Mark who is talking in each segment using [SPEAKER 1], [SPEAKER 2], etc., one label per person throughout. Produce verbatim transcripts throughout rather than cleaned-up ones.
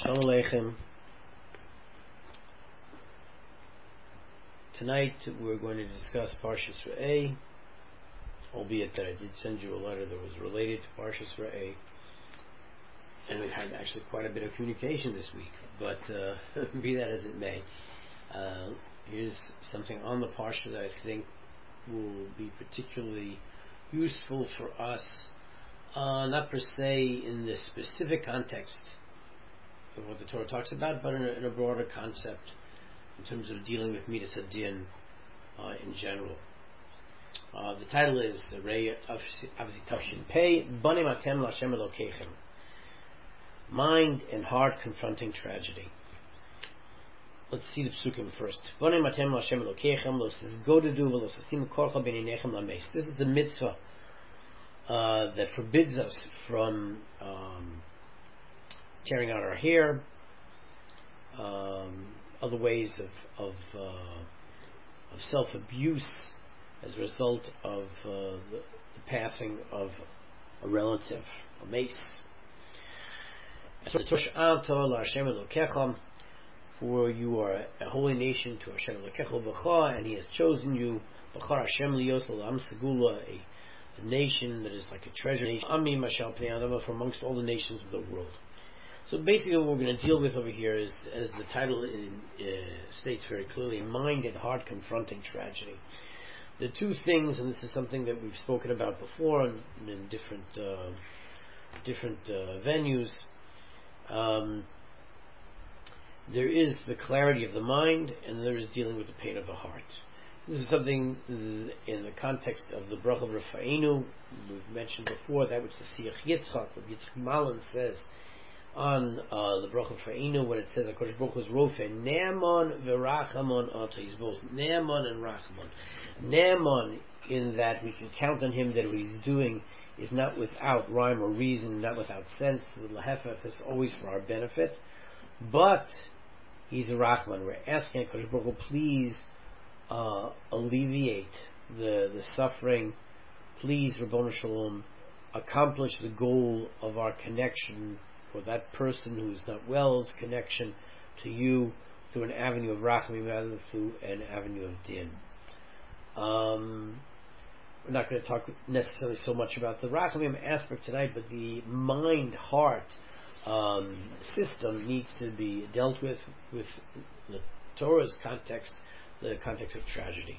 [SPEAKER 1] Shalom Aleichem. Tonight we're going to discuss Parshas Re'eh, albeit that I did send you a letter that was related to Parshas Re'eh, and we've had actually quite a bit of communication this week, but uh, be that as it may, uh, here's something on the Parsha that I think will be particularly useful for us, uh, not per se in the specific context of what the Torah talks about, but in a, in a broader concept in terms of dealing with Midas Hadin uh, in general. Uh, the title is Rei Avzi Tavshin Pei Banim Atem L'Hashem Elokeichem. Mind and heart confronting tragedy. Let's see the psukim first. Banim Atem L'Hashem Elokeichem Lo Sisgodedu V'Lo Sasim Korcha B'Neinechem Lameis. This is the mitzvah uh, that forbids us from um, tearing out our hair, um, other ways of of, uh, of self-abuse as a result of uh, the, the passing of a relative, a mace. For you are a holy nation to Hashem Elokecha, and He has chosen you, B'char Hashem liyos l'am segula, a nation that is like a treasure nation, Ami mashal pnei adama, from amongst all the nations of the world. So basically what we're going to deal with over here is, as the title in, uh, states very clearly, mind and heart confronting tragedy. The two things, and this is something that we've spoken about before in, in different uh, different uh, venues, um, there is the clarity of the mind and there is dealing with the pain of the heart. This is something in the context of the Bracha B'Rafa'inu. We've mentioned before that which the Siach Yitzchak, what Yitzchak Malin says on uh, the Bracha B'Rafa'inu, when it says HaKadosh Baruch Hu is Rofeh Ne'aman v'Rachamon Ata. He's both Ne'aman and Rachamon. Ne'aman in that we can count on him that what he's doing is not without rhyme or reason, not without sense. The Lahefef is always for our benefit. But he's a Rachman. We're asking HaKadosh Baruch Hu, please uh, alleviate the, the suffering. Please, Rabbonu Shalom, accomplish the goal of our connection for that person who is not well's connection to you through an avenue of Rachamim rather than through an avenue of Din. Um, we're not going to talk necessarily so much about the Rachamim aspect tonight, but the mind-heart um, system needs to be dealt with with the Torah's context, the context of tragedy.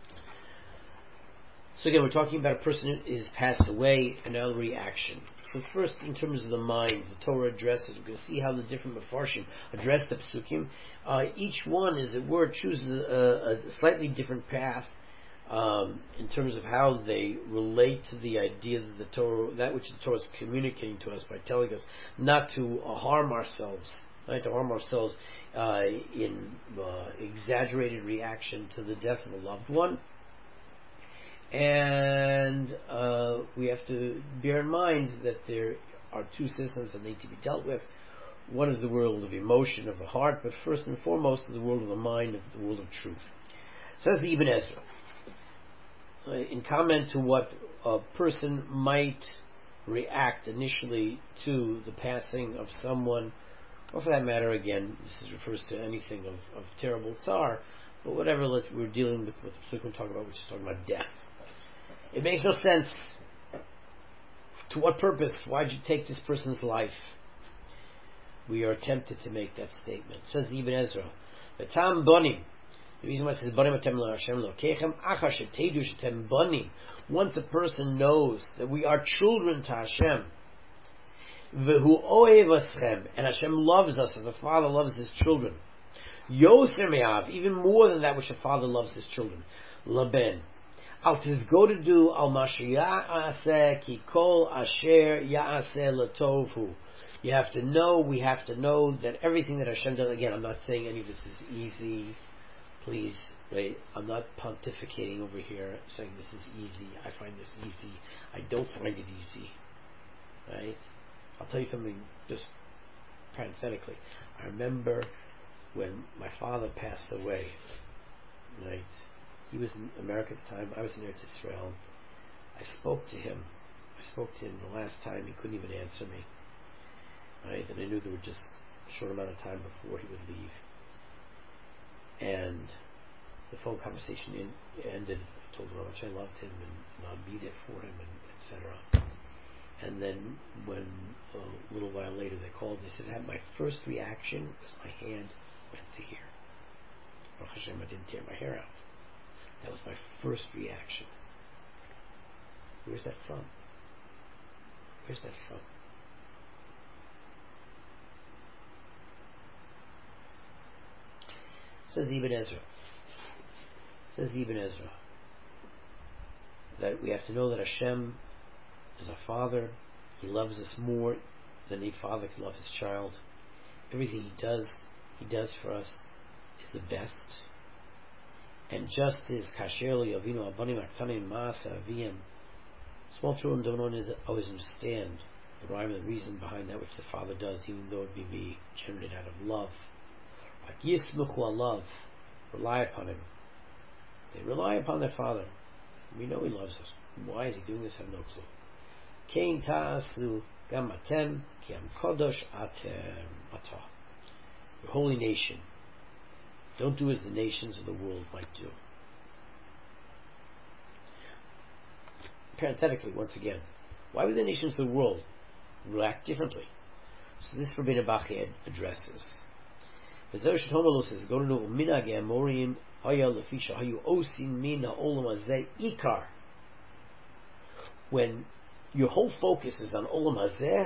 [SPEAKER 1] So again, we're talking about a person who is passed away and now the reaction. So first, in terms of the mind, the Torah addresses, we're going to see how the different Mefarshim address the Psukim. Uh, each one, as it were, chooses a, a slightly different path um, in terms of how they relate to the idea that the Torah, that which the Torah is communicating to us by telling us not to uh, harm ourselves, right? To harm ourselves uh, in uh, exaggerated reaction to the death of a loved one. And uh, we have to bear in mind that there are two systems that need to be dealt with. One is the world of emotion, of the heart, but first and foremost is the world of the mind, of the world of truth. Says the Ibn Ezra, uh, in comment to what a person might react initially to the passing of someone, or for that matter, again, this is, refers to anything of, of terrible tsar, but whatever let's, we're dealing with, what the Psukim talk about, which is talking about death. It makes no sense. To what purpose? Why did you take this person's life? We are tempted to make that statement. It says the Ibn Ezra, "V'tam bonim." The reason why it says bonim atem l'Hashem l'Elokeichem, achar shetedu shetem bonim. Once a person knows that we are children to Hashem, v'hu ohev aschem, and Hashem loves us as a father loves his children. Yoser me'av, even more than that which a father loves his children. Laben. Al tizgodedu al masher ya'aseh ki kol asher ya'aseh l'tovhu. You have to know, we have to know that everything that Hashem does, again, I'm not saying any of this is easy, please, right? I'm not pontificating over here saying this is easy, I find this easy, I don't find it easy, right? I'll tell you something just parenthetically. I remember when my father passed away, right? He was in America at the time. I was in Eretz Israel. I spoke to him. I spoke to him the last time. He couldn't even answer me. Right? And I knew there were just a short amount of time before he would leave. And the phone conversation in, ended. I told him how much I loved him and, and I'd be there for him, and et cetera. And then when a little while later they called, they said, my first reaction was my hand went to here. Baruch Hashem, I didn't tear my hair out. That was my first reaction. Where's that from? Where's that from? Says Ibn Ezra. Says Ibn Ezra that we have to know that Hashem is our Father. He loves us more than a father could love his child. Everything he does, he does for us is the best. And just as Kasher Avinu Abanim Aktanim Maasa Aviyim, small children don't always understand the rhyme and the reason behind that which the father does, even though it may be generated out of love. Like Yismuchu love, rely upon him. They rely upon their father. We know he loves us. Why is he doing this? I have no clue. Kein ta'asu gam atem ki am kodosh atem atah. Your holy nation, don't do as the nations of the world might do. Parenthetically, once again, why would the nations of the world react differently? So this Rabbeinu Bachya addresses. Says, go to minhag amorim haya lefisha hayu osin min ha'olam hazeh ikar. When your whole focus is on olam hazeh,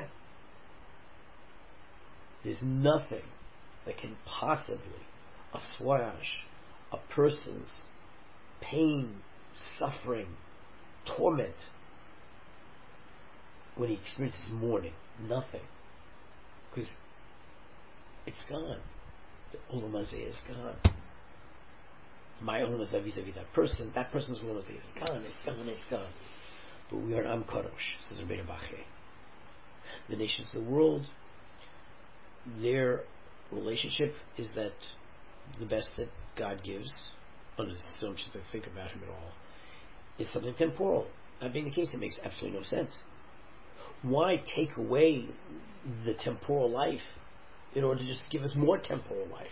[SPEAKER 1] there's nothing that can possibly assuage a person's pain, suffering, torment when he experiences mourning. Nothing. Because it's gone. The olam hazeh is gone. My olam hazeh vis-a-vis that person, that person's olam hazeh is gone, it's gone, it's gone. But we are Am Kadosh, says Rabbeinu Bachya. The nations of the world, their relationship is that the best that God gives, under the assumption that they think about him at all, is something temporal. That being the case, it makes absolutely no sense. Why take away the temporal life in order to just give us more temporal life?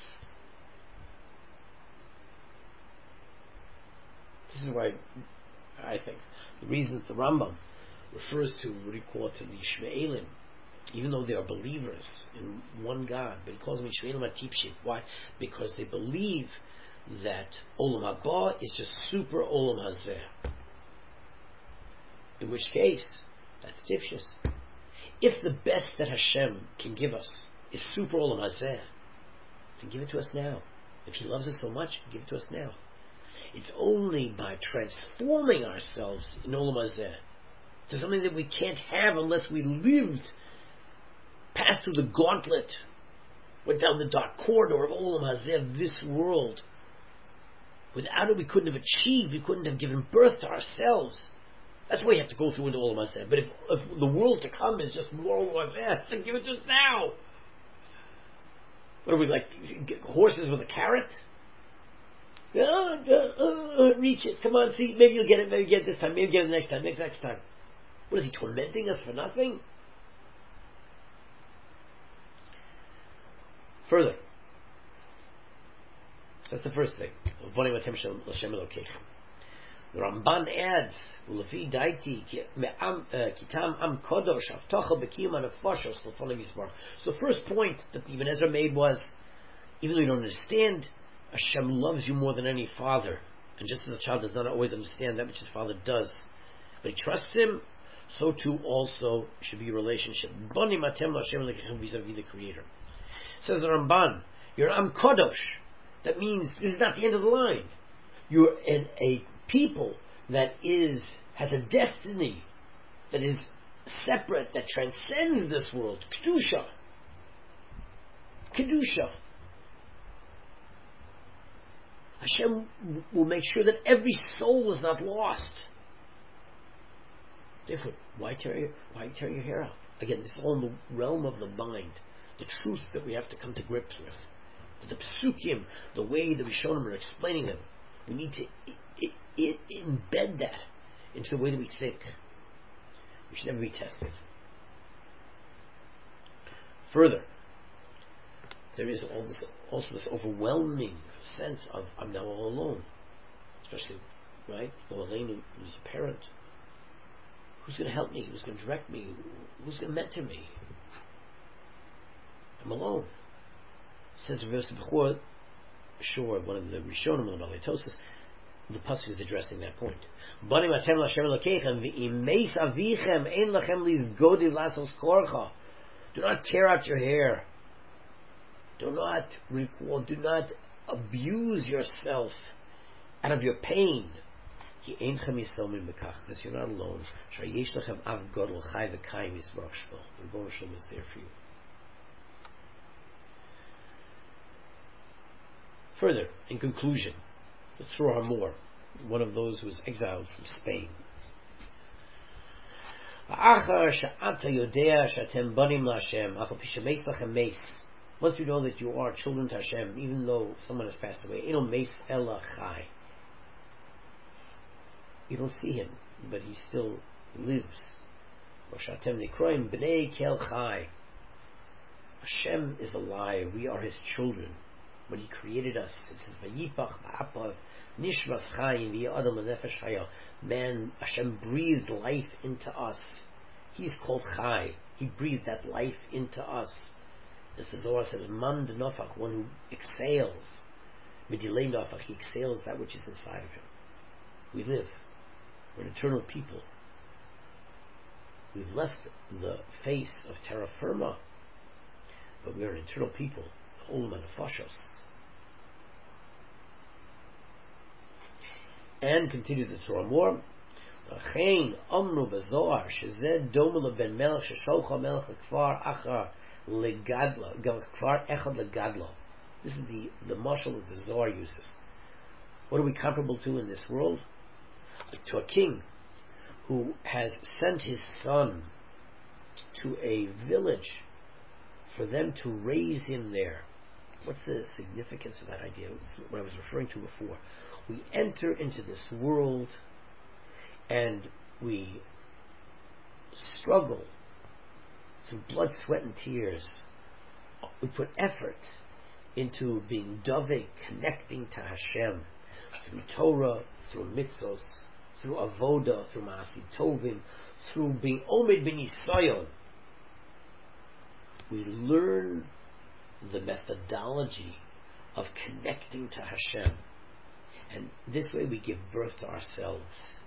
[SPEAKER 1] This is why I think the reason that the Rambam refers to what he calls to the Yishmaelim, even though they are believers in one God, but he calls them Yishmaelim Atipshit. Why? Because they believe that Olam Haba is just super Olam Hazeh. In which case, that's Tifshis. If the best that Hashem can give us is super Olam Hazeh, then give it to us now. If he loves us so much, give it to us now. It's only by transforming ourselves in Olam Hazeh to something that we can't have unless we lived, passed through the gauntlet, went down the dark corridor of Olam Hazeh, this world. Without it, we couldn't have achieved, we couldn't have given birth to ourselves. That's why you have to go through into Olam Hazeh. But if, if the world to come is just more Olam Hazeh, so give it to us now. What are we, like horses with a carrot? Uh, uh, uh, reach it. Come on, see. Maybe you'll get it. Maybe you get it this time. Maybe you get it next time. Maybe next time. What is he tormenting us for nothing? Further, that's the first thing. The Ramban adds, "Lefi daiti kitam am kodosh avtacha b'kiyum anafashos l'fonei mizmar." So the first point that Ibn Ezra made was, even though you don't understand, Hashem loves you more than any father, and just as a child does not always understand that which his father does, but he trusts him, so too also should be your relationship. Bani matem l'Hashem vis-a-vis the Creator. Says the Ramban, you're Am Kodosh. That means this is not the end of the line. You're in a people that is has a destiny that is separate, that transcends this world. Kedusha. Kedusha. Hashem will make sure that every soul is not lost. Therefore, why tear your, why tear your hair out? Again, this is all in the realm of the mind. The truth that we have to come to grips with. The psukim, the way the Rishonim are explaining them, we need to I- I- I- embed that into the way that we think. We should never be tested. Further, there is all this, also this overwhelming sense of I'm now all alone. Especially, right? Olenu is a parent. Who's going to help me? Who's going to direct me? Who's going to mentor me? I'm alone. Says Reverse Bechor, sure, one of the Rishonim of Baletosis, the pasuk is addressing that point. Banim atem l'Hashem Elokeichem v'imeis avichem ein lachem lizgodi lasos korcha. Do not tear out your hair. Do not recall. Do not abuse yourself out of your pain. Ki einchem yisomim bekach, because you're not alone. Shayesh lachem av godol chai v'kayim yisbarach shmo. The Rebbeinu Shalom is there for you. Further, in conclusion, the Tzur Hamor, one of those who was exiled from Spain. Once you know that you are children to Hashem, even though someone has passed away, you don't see him, but he still lives. Hashem is alive. We are his children. When he created us, it says, "Vayipach ba'apav nishmas chayim v'yadam l'nefesh chaya." Man, Hashem breathed life into us. He's called Chai. He breathed that life into us. As the Zohar says, "Man denofach," one who exhales. Midilei nofach, he exhales that which is inside of him. We live. We're an eternal people. We've left the face of terra firma, but we are an eternal people. And continue the Torah more. Amru b'Zohar shezeh doma leben melech shesholcha melech lekfar achar legadla kfar echad legadla. This is the the mashal that the Zohar uses. What are we comparable to in this world? To a king who has sent his son to a village for them to raise him there. What's the significance of that idea? It's what I was referring to before. We enter into this world and we struggle through blood, sweat, and tears. We put effort into being dovek, connecting to Hashem, through Torah, through mitzvos, through avoda, through ma'asim tovim, through being omed ben yisayon. We learn the methodology of connecting to Hashem, and this way we give birth to ourselves.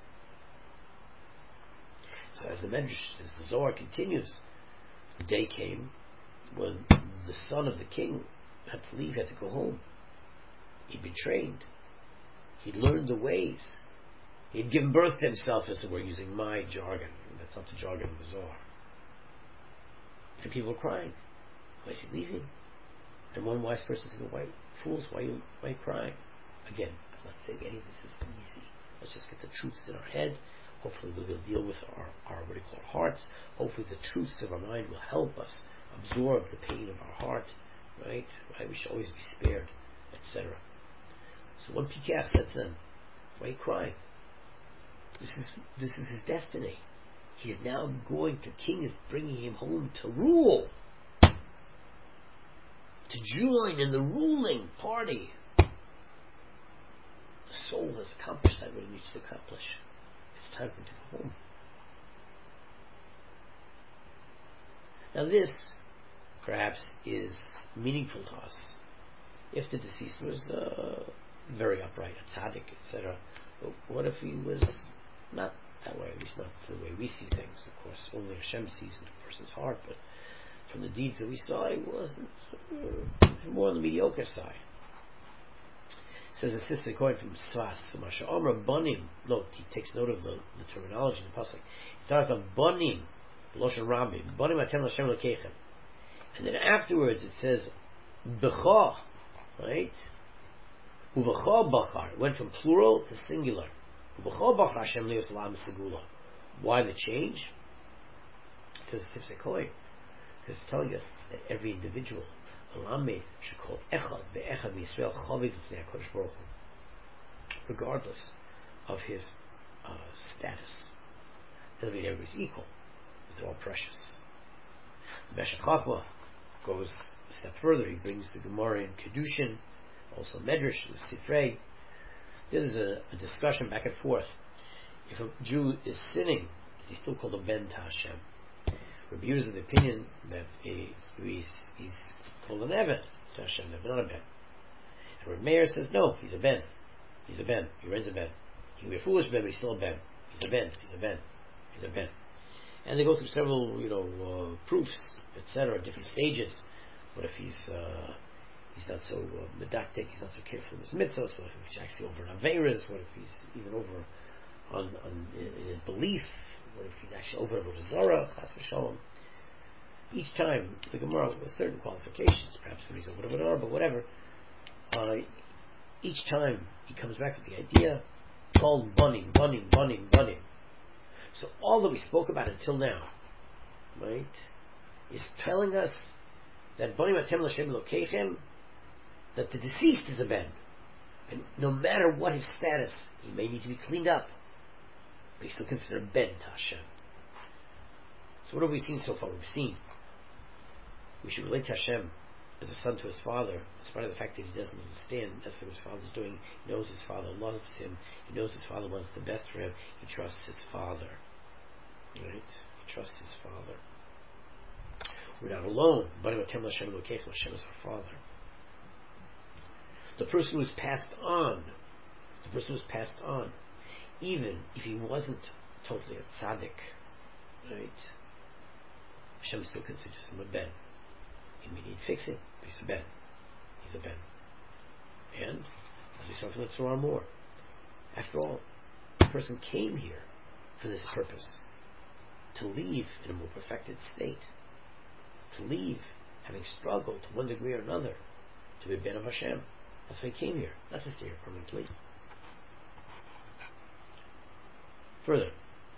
[SPEAKER 1] So as the Medrash, as the Zohar continues, the day came when the son of the king had to leave, had to go home. He'd been trained. He'd learned the ways. He'd given birth to himself, as it were, using my jargon. That's not the jargon of the Zohar. And people were crying. Why is he leaving? And one wise person said, "Why, fools, why are you, why are you crying?" Again, I'm not saying any of this is easy. Let's just get the truths in our head. Hopefully we'll deal with our, our what we call hearts. Hopefully the truths of our mind will help us absorb the pain of our heart. Right? Right? We should always be spared, et cetera. So one Pikach said to them, "Why are you crying? This is this is his destiny. He's now going, the king is bringing him home to rule, to join in the ruling party. The soul has accomplished that what it needs to accomplish. It's time for him to go home." Now this, perhaps, is meaningful to us. If the deceased was uh, very upright, a tzaddik, et cetera, but what if he was not that way? At least not the way we see things. Of course, only Hashem sees in a person's heart, but from the deeds that we saw, he wasn't uh, more on the mediocre side. It says the sister quote from Sfas, from Masha Omra Banim. Note, he takes note of the, the terminology in the pasuk. It starts off Banim, Loshan Rabim, Banim Atem L'Shem L'Keichem. And then afterwards it says B'cha, right? U'B'cha Bachar. It went from plural to singular. U'B'cha Bachar Hashem Lios L'Am Segula. Why the change? It says the Tifsei Kohen, because it's telling us that every individual, Alamed, should call Echad Be'echad Yisrael Chaviv L'Fnei HaKadosh Baruch Hu, regardless of his uh, status. Doesn't mean everybody's equal. It's all precious. Meshech Chachma, goes a step further. He brings the Gemara in Kedushin, also Medrash, the Sifrei. There's a, a discussion back and forth. If a Jew is sinning, is he still called a Ben to Hashem? Rabbi Yehuda is of the opinion that he, he's, he's called an Eved to Hashem, but not a Ben. And Rabbi Meir says, no, he's a Ben. He's a Ben. He runs a Ben. He can be a foolish Ben, but he's still a Ben. He's a Ben. He's a Ben. He's a Ben. And they go through several, you know, uh, proofs, et cetera, different stages. What if he's uh, he's not so uh, medactic, he's not so careful in his mitzvahs? What if he's actually over in Averas? What if he's even over on, on in his belief? What if he's actually over over Zara? Chas v'shalom. Each time the Gemara with certain qualifications, perhaps when he's over the Zara, but whatever. Uh, each time he comes back with the idea called bunning, bunning, bunning, bunning. So all that we spoke about until now, right, is telling us that bunning atem l'Hashem Elokeichem, that the deceased is a ben, and no matter what his status, he may need to be cleaned up, but he's still considered ben to Hashem. So what have we seen so far? We've seen we should relate to Hashem as a son to his father, despite the fact that he doesn't understand that's what his father's doing. He knows his father loves him. He knows his father wants the best for him. He trusts his father. Right? He trusts his father. We're not alone. Hashem is our father. The person who is passed on, the person who is passed on, even if he wasn't totally a tzaddik, right? Hashem still considers him a ben. He may need fixing, but he's a ben. He's a ben. And, as we saw from the Torah more, after all, the person came here for this purpose, to leave in a more perfected state, to leave having struggled to one degree or another, to be a ben of Hashem. That's why he came here, not to stay here permanently. Further,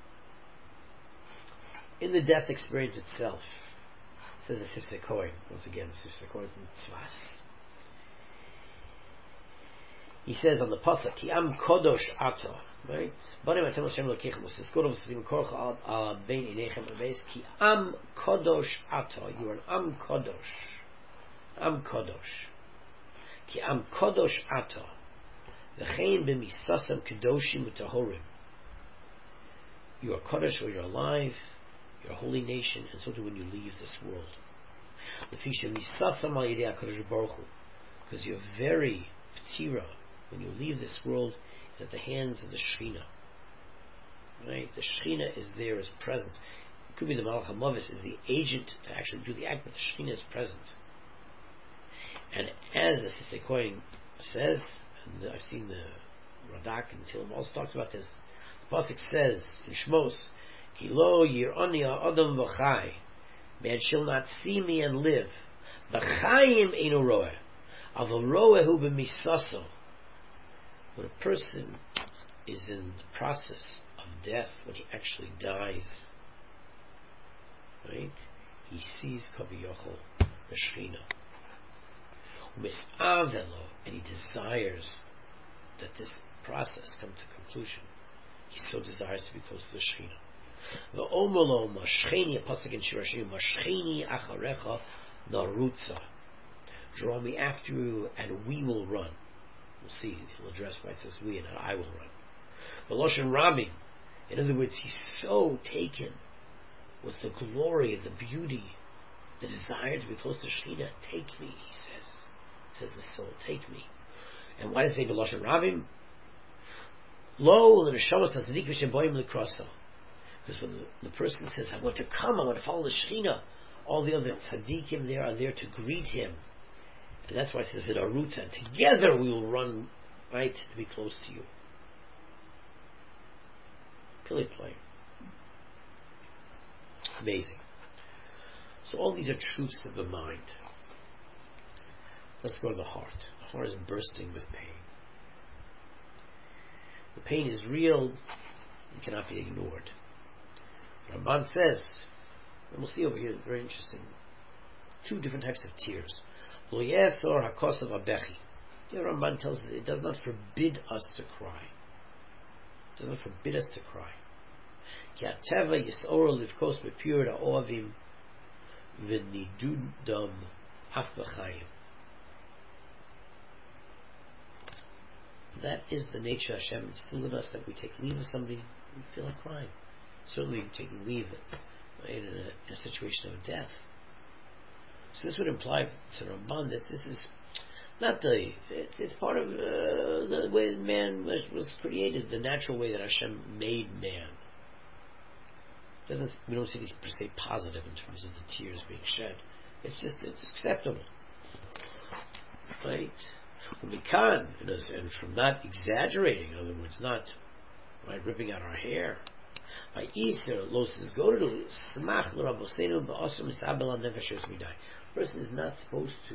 [SPEAKER 1] in the death experience itself, says the Sifsei Kohen, once again, the Sifsei Kohen from Tzvas. He says on the pasuk, Ki am kodosh ato, right? Banim atem Hashem Elokeichem, was tizkoru v'tzivim korcha al bein inechem abeis. Ki am kodosh ato, you are an am kodosh, am kodosh. Ki am kodosh ato, v'chein b'misasam kedoshim u'tahorim. You are kodosh when you're alive. You're a holy nation, and so too when you leave this world. Because your very ptira, when you leave this world, is at the hands of the Shechina. Right? The Shechina is there as present. It could be the Malach HaMavis is the agent to actually do the act, but the Shechina is present. And as the Sifsei Kohen says, and I've seen the Radak and Tillim also talks about this, the pasuk says in Shmos, Ki lo yir'ani ha'adam v'chai. Man shall not see me and live. B'chayim eino roeh. Aval roehu b'misaso. When a person is in the process of death, when he actually dies, right, he sees Kaviyachol, the Shechina. U'mis'avelo, and he desires that this process come to conclusion. He so desires to be close to the Shechina. V'omolo mashcheni, a pasuk in Shir Hashirim, mashcheni acharecha narutza. Draw me after you, and we will run. We'll see. He'll address why it says we, and I will run. V'loshen rabim. In other words, he's so taken with the glory, the beauty, the desire to be close to Shechina. Take me, he says. Says the soul, take me. And why does it say v'loshen rabim? Lo l'neshamas tzaddik v'sheboim l'krasa. Because when the, the person says, I want to come, I want to follow the Shechina, all the other tzaddikim there are there to greet him. And that's why it says, V'daruta, and together we will run, right, to be close to you. Pili plain. Amazing. So all these are truths of the mind. Let's go to the heart. The heart is bursting with pain. The pain is real, it cannot be ignored. Ramban says, and we'll see over here, very interesting, two different types of tears. Lo yesor hakosav abechi. The Ramban tells us it does not forbid us to cry. It doesn't forbid us to cry. Ki ateva yisoro livkos bepir ha'oavim v'nidudam af b'chayim. That is the nature of Hashem instilled in us, that we take leave of somebody, we feel like crying. Certainly taking leave right, in, a, in a situation of death. So this would imply to Ramban that this is not the, it's, it's part of uh, the way man was, was created, the natural way that Hashem made man. Doesn't, we don't see anything per se positive in terms of the tears being shed. It's just, it's acceptable. Right? We can, and from not exaggerating, in other words, not right, ripping out our hair. By Easter, Loses go to Smach L'Rabosenu Ba'asr Misabel Nefesh Midai. Person is not supposed to,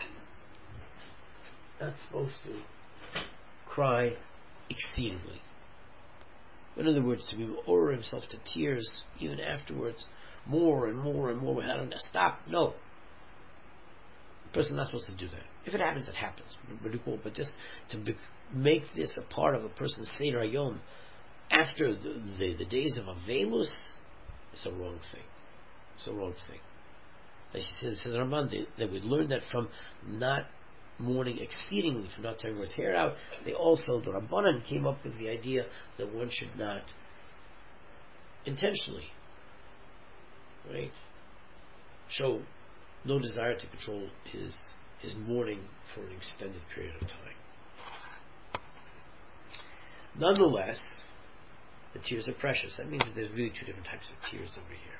[SPEAKER 1] not supposed to cry exceedingly. In other words, to be order himself to tears even afterwards, more and more and more without him to stop. No. The person is not supposed to do that. If it happens, it happens. But just to be, make this a part of a person's Seder Hayom after the, the, the days of Avelus is a wrong thing. It's a wrong thing. As he says, Ramban, they, they would learn that from not mourning exceedingly, from not tearing his hair out. They also, the Rabbanan came up with the idea that one should not intentionally, right, show no desire to control his his mourning for an extended period of time. Nonetheless, the tears are precious. That means that there's really two different types of tears over here.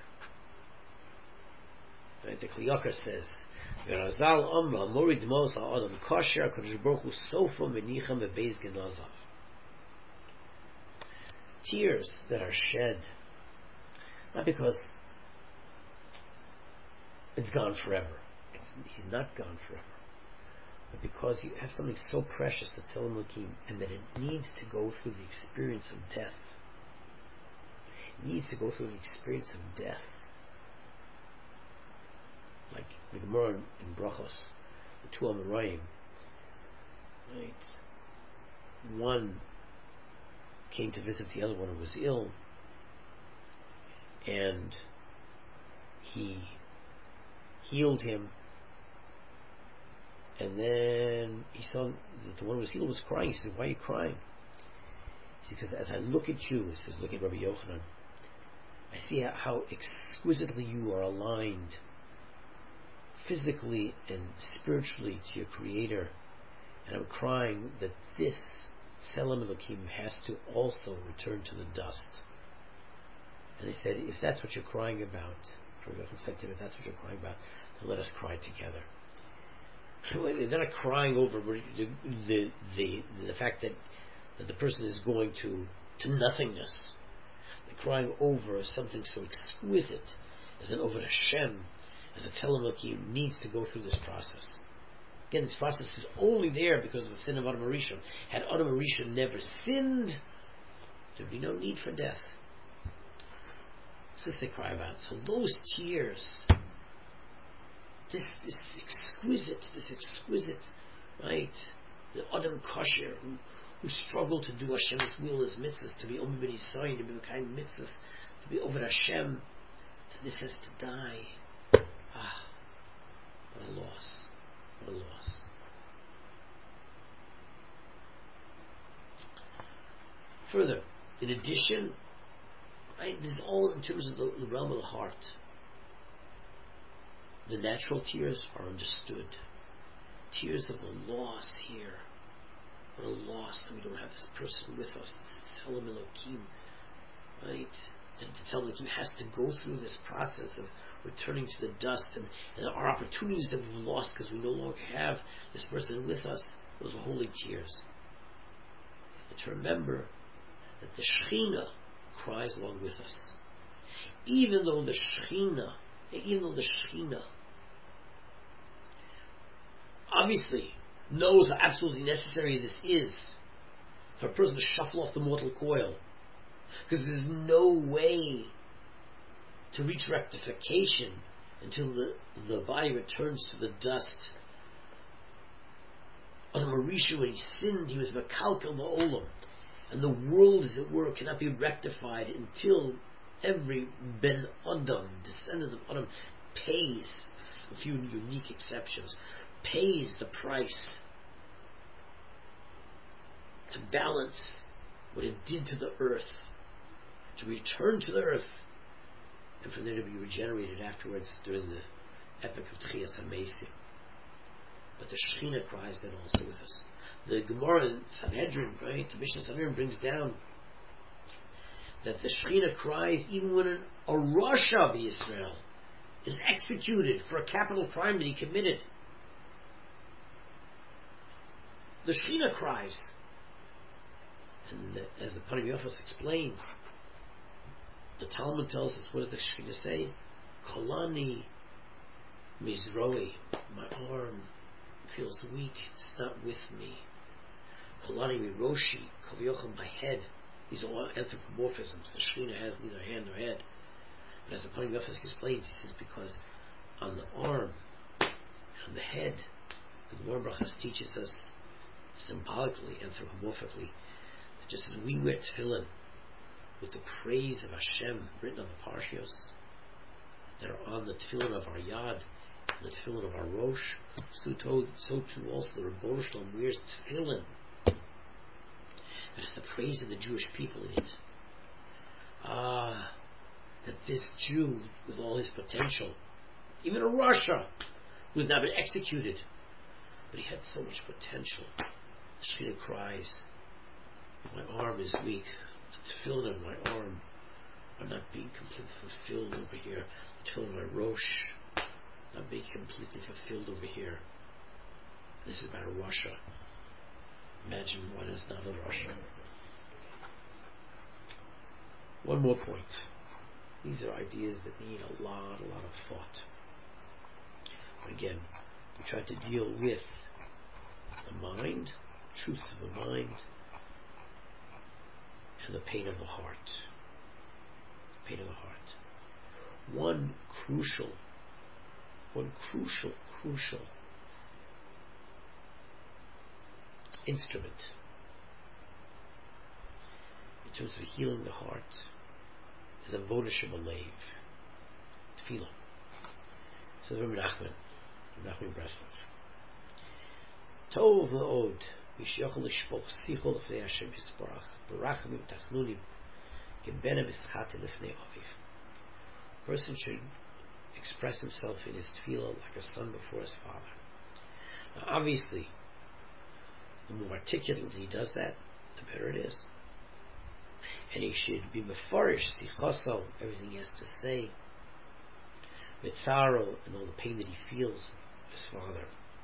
[SPEAKER 1] Right? The Kli Yakar says, "V'razal amra morid mos ha'adam kosher HaKadosh Baruch Hu sofa menichem bebeis genazav." Tears that are shed, not because it's gone forever. It's, he's not gone forever. But because you have something so precious that's Tzelem Elokim, and that it needs to go through the experience of death. It needs to go through the experience of death. Like the Gemara in Brachos, the two Amoraim, right? One came to visit the other one who was ill, and he healed him, and then he saw that the one who was healed was crying. He said, "Why are you crying?" He said, "Because as I look at you," he says, look at Rabbi Yochanan, I see how exquisitely you are aligned physically and spiritually to your Creator, and I'm crying that this Tzelem Elokim has to also return to the dust." And they said, "If that's what you're crying about," Rabbi Yochanan said to him, "if that's what you're crying about, then let us cry together." They're not crying over the the the, the fact that, that the person is going to, to nothingness. They're crying over something so exquisite as an over Hashem, as a Tzelem Elokim needs to go through this process. Again, this process is only there because of the sin of Adam HaRishon. Had Adam HaRishon never sinned, there'd be no need for death. This is they cry about. So those tears, this this exquisite, this exquisite, right? The Adam Kosher who, who struggled to do Hashem's will as mitzvahs, to be Omer Ben Yisrael, to be kind mitzvahs, to be over Hashem, that this has to die. Ah, what a loss. What a loss. Further, in addition, right, this is all in terms of the, the realm of the heart. The natural tears are understood. Tears of the loss here. What a loss that we don't have this person with us. This Tzelem Elokim, right? That the Tzelem Elokim has to go through this process of returning to the dust, and, and our opportunities that we've lost because we no longer have this person with us. Those are holy tears. And to remember that the Shekhinah cries along with us. Even though the Shekhinah, even though the Shekhinah obviously knows how absolutely necessary this is for a person to shuffle off the mortal coil, because there's no way to reach rectification until the, the body returns to the dust. On Marisha, when he sinned, he was Mekalkel Ma'olam, and the world, as it were, cannot be rectified until every Ben Adam, descendant of Adam, pays, a few unique exceptions, pays the price to balance what it did to the earth, to return to the earth, and for there to be regenerated afterwards during the epic of Tchias HaMeisim. But the Shekhinah cries then also with us. The Gemara in Sanhedrin, right, the Mishnah Sanhedrin brings down that the Shekhinah cries even when an, a Rasha of Israel is executed for a capital crime that he committed. The Shekhinah cries. And the, as the Panim Yafos explains, the Talmud tells us, what does the Shekhinah say? Kolani Mizroi, my arm feels weak, it's not with me. Kolani Miroshi, Kavyochel, my head. These are all anthropomorphisms. The Shekhinah has neither hand nor head. But as the Panim Yafos explains, he says, because on the arm, on the head, the Gemara Brachas teaches us symbolically, anthropomorphically, that just as we wear tefillin with the praise of Hashem written on the parshios that are on the tefillin of our yad, and the tefillin of our rosh, so too, so too also the Rebbeinu Shalom wears tefillin. That is the praise of the Jewish people in it. Ah, that this Jew, with all his potential, even a Rasha, who has now been executed, but he had so much potential. The Shekhinah cries, my arm is weak. The tefillin on my arm are not being completely fulfilled over here. The tefillin on my rosh not being completely fulfilled over here. This is about a Rasha. Imagine one is not a Rasha. One more point. These are ideas that need a lot, a lot of thought. But again, we try to deal with the mind, truth of the mind, and the pain of the heart. Pain of the heart. One crucial, one crucial, crucial instrument in terms of healing the heart is a Avodah Shebalev, Tefillah. So the Rebbe Nachman, Rebbe Nachman Breslov. Tov v'od mishyachol lishpoch sichol l'fnei Hashem yisbarach barachamim tachnunim keben hamischate l'fnei aviv. A person should express himself in his tefillah like a son before his father. Now obviously, the more articulately he does that, the better it is. And he should be mefarish, sichaso, everything he has to say, mitzaro, and all the pain that he feels of his father.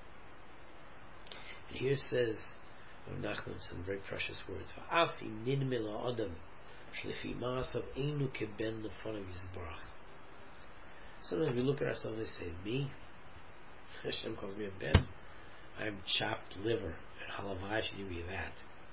[SPEAKER 1] And here says Rav Nachman some very precious words. Va'afi nidmila adam shlefi ma'asav einu keben lefanav yizbarach. Sometimes we look at ourselves and say, me? Hashem calls me a ben. I am chopped liver, and halavai should give me that.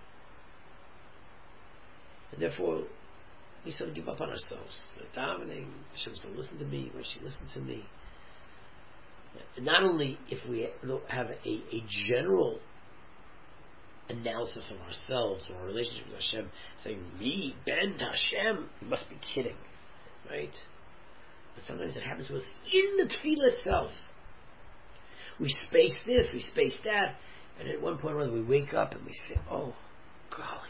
[SPEAKER 1] And therefore, we sort of give up on ourselves. We're davening, Hashem's going to listen to me, why should she listen to me? And not only if we have a, a general analysis of ourselves or our relationship with Hashem, saying, me, Ben Hashem, you must be kidding, right? But sometimes it happens to us in the tefillah itself. We space this, we space that, and at one point or other we wake up and we say, oh, golly,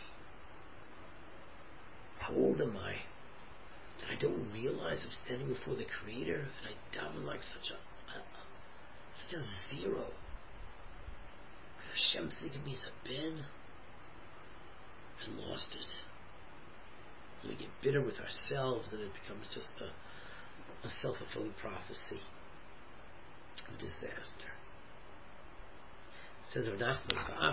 [SPEAKER 1] how old am I that I don't realize I'm standing before the Creator and I daven like such a, a such a zero? Could Hashem think of me as a ben? And lost it. And we get bitter with ourselves and it becomes just a, a self-fulfilling prophecy. A disaster. It says of Nachman,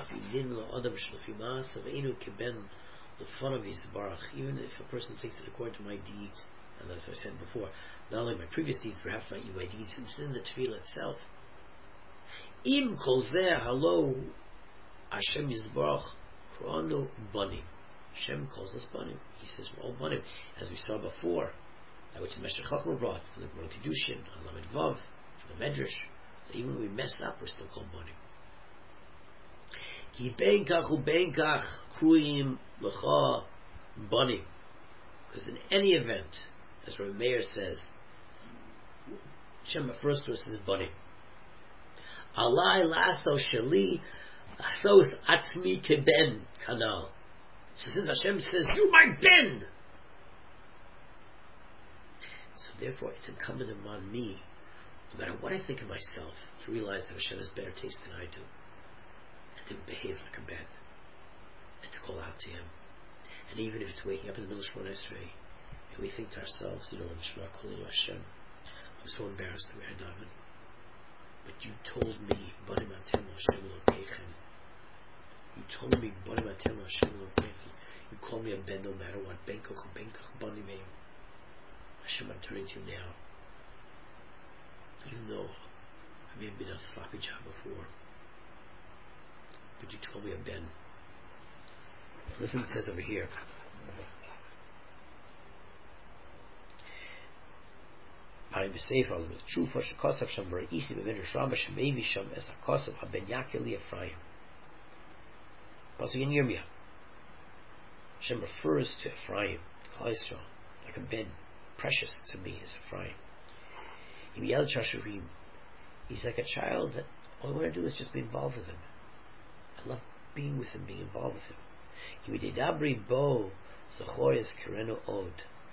[SPEAKER 1] even if a person thinks that according to my deeds, and as I said before, not only my previous deeds, perhaps not even my deeds, it's in the tefillah itself. Im kol zeh halo Hashem Yisbarach kranu banim. Hashem calls us banim. He says we're all banim, as we saw before. That which the Meshech Chochmah brought for the Gemara Kedushin on Lamed Vav, for the Medrash, that even when we mess up, we're still called banim. Ki benkach u benkach kruyim lecha banim. Because in any event, as Rabbi Meir says, Hashem refers to us as Banim. Alai laso sheli asos atzmi keben kanal. So since Hashem says, "You my ben," so therefore it's incumbent upon me, no matter what I think of myself, to realize that Hashem has better taste than I do, and to behave like a ben, and to call out to Him. And even if it's waking up in the middle of Shemona Esrei, and we think to ourselves, you know, Shema Kolinu Hashem, I'm so embarrassed the way I daven. But you told me, Banim Atem Hashem Elokeichem. You told me, Banim Atem Hashem Elokeichem. You call me a ben no matter what. Ben koch, ben koch, Banim Eim. Hashem, I'm turning to you now. You know, I may have been a sloppy job before, but you told me a ben. Listen what it says over here. I'm safe on the true for Shekosov Sham very easy to enter Shram Shemevi Sham as a Kosov Ben Yakeli Ephraim. Pasuk in Yirmiyah. Hashem refers to Ephraim, Klal Yisrael, like a ben, precious to me is Ephraim. He's like a child that all I want to do is just be involved with him. I love being with him, being involved with him. Kimidabri bo Zachoyas Kereno Od.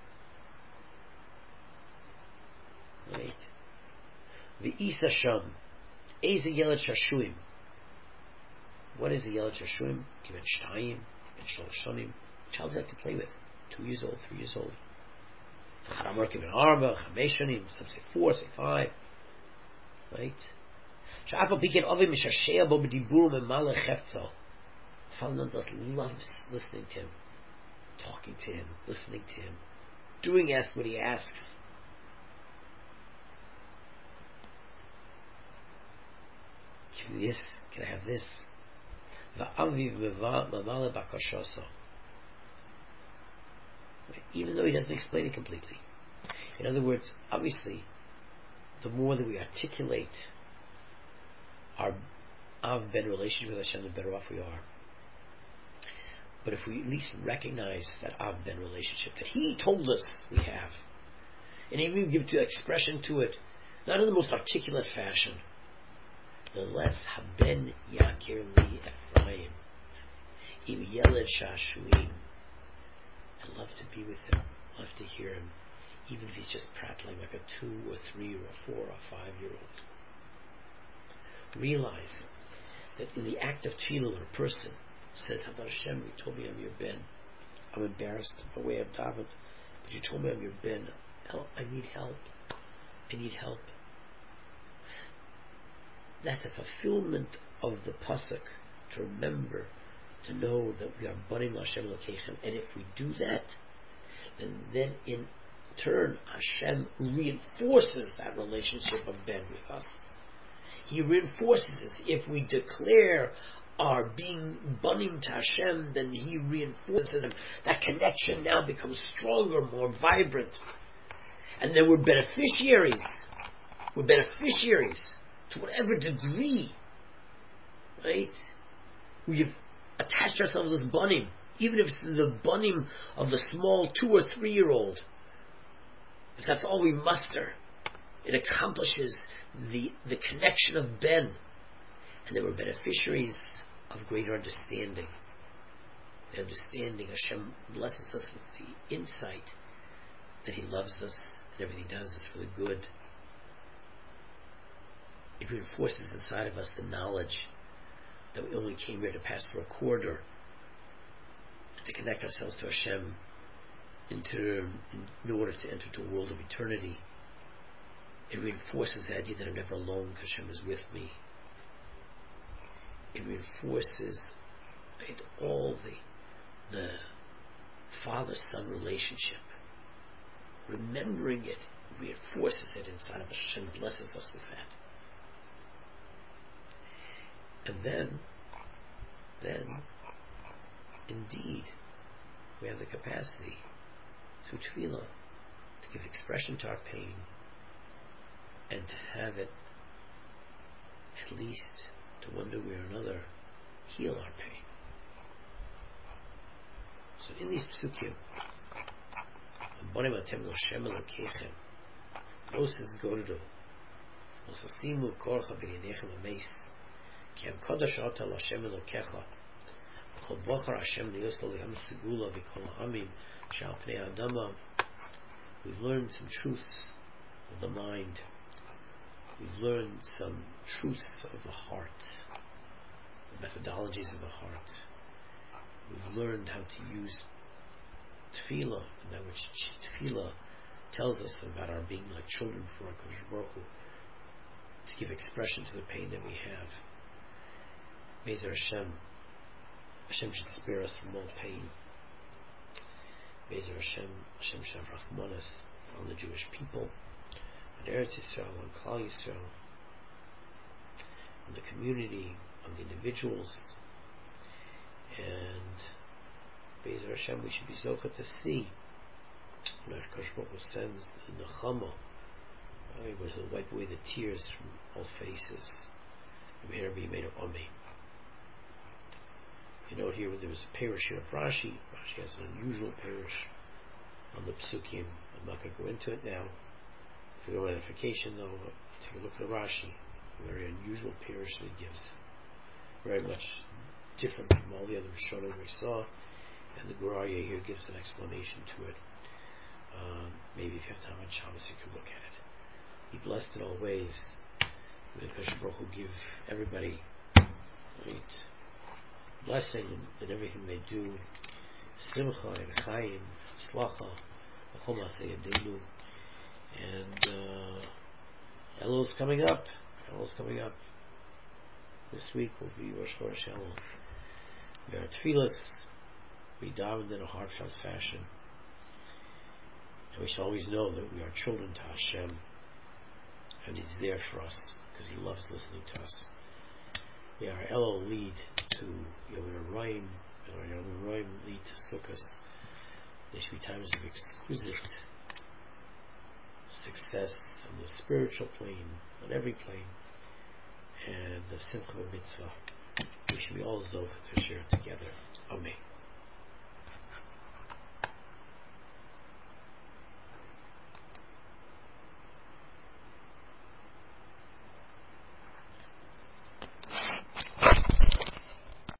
[SPEAKER 1] Right. V'isa Sham. Eze Yelad Shashuim. What is a Yelad Shashuim? Kiven Shtayim, Ben Shlosh Shanim. Child you have to play with. Two years old, three years old. V'charamar Kiven Arba, Chamesh Shanim. Some say four, say five. Right. Sha'afal Pikin Ovi Mishashea Bo B'dibur Memale Cheftzo. The Father nonetheless loves listening to him, talking to him, listening to him, doing ask what he asks. Give me this, can I have this? Even though he doesn't explain it completely. In other words, obviously, the more that we articulate our Av Ben relationship with Hashem, the better off we are. But if we at least recognize that Av Ben relationship that He told us we have, and even give to expression to it, not in the most articulate fashion, nonetheless, Haben Yakir Li Ephraim, Im Yeled Shashuim. I love to be with him, I love to hear him, even if he's just prattling like a two or three or a four or a five year old. Realize that in the act of tefillah, when a person says, Habar Hashem, you told me I'm your ben. I'm embarrassed by the way I've davened, but you told me I'm your ben. Help, I need help. I need help. That's a fulfillment of the pasuk, to remember, to know that we are banim Hashem Elokeichem, and if we do that, then then in turn Hashem reinforces that relationship of ben with us. He reinforces us. If we declare our being banim to Hashem, then He reinforces them. That connection now becomes stronger, more vibrant, and then we're beneficiaries. We're beneficiaries to whatever degree, right? We've attached ourselves with banim, even if it's the banim of the small two or three year old. If that's all we muster, it accomplishes the the connection of ben, and they were beneficiaries of greater understanding. The understanding, Hashem blesses us with the insight that He loves us and everything He does is for the good. It reinforces inside of us the knowledge that we only came here to pass through a corridor, to connect ourselves to Hashem into, in order to enter to a world of eternity. It reinforces the idea that I'm never alone because Hashem is with me. It reinforces right, all the the father-son relationship. Remembering it reinforces it inside of us. Hashem blesses us with that. And then, then, indeed, we have the capacity through tefillah to give expression to our pain and to have it, at least to one degree or another, heal our pain. So in these psukim, Moses go to do Osasimu korcha v'yinechem ameis. Ki am kodesh ata l'Hashem Elokecha. V'chol bochar Hashem liyosel li'am segula v'kol ha'amim shal pnei adama. We've learned some truths of the mind. We've learned some truths of the heart, the methodologies of the heart. We've learned how to use tefillah, and that which tefillah tells us about our being like children for HaKadosh Baruch Hu, to give expression to the pain that we have. Be'ezer Hashem, Hashem should spare us from all pain. Be'ezer Hashem, Hashem should have rachmanas on the Jewish people, on Eretz Yisrael, on Klal Yisrael, on the community, on the individuals, and Be'ezer Hashem, we should be zocheh to see when HaKadosh Baruch Hu sends the Nechama, able to wipe away the tears from all faces. May it be made of Amen. You know, here there was a parish here of Rashi. Rashi has an unusual parish on the Psukim. I'm not going to go into it now. For your edification, though, take a look at Rashi. A very unusual parish that he gives. Very much different from all the other Rishonim we saw. And the Gur Aryeh here gives an explanation to it. Um, maybe if you have time on Shabbos, you can look at it. Be blessed in all ways. May HaKadosh Baruch Hu give everybody right, blessing in, in everything they do. Simcha and Chaim, Tzlacha, V'chol Ma'aseh Yadenu. And uh, Elul is coming up. Elul is coming up. This week will be Rosh Chodesh Elul. We are tefillas. We davened in a heartfelt fashion. And we should always know that we are children to Hashem. And He's there for us because He loves listening to us. May our Elul lead to Yom Yerushalayim, and our Yom Yerushalayim lead to Sukkot. There should be times of exquisite success on the spiritual plane, on every plane, and of Simcha Mitzvah. We should be all zocheh to share together. Amen.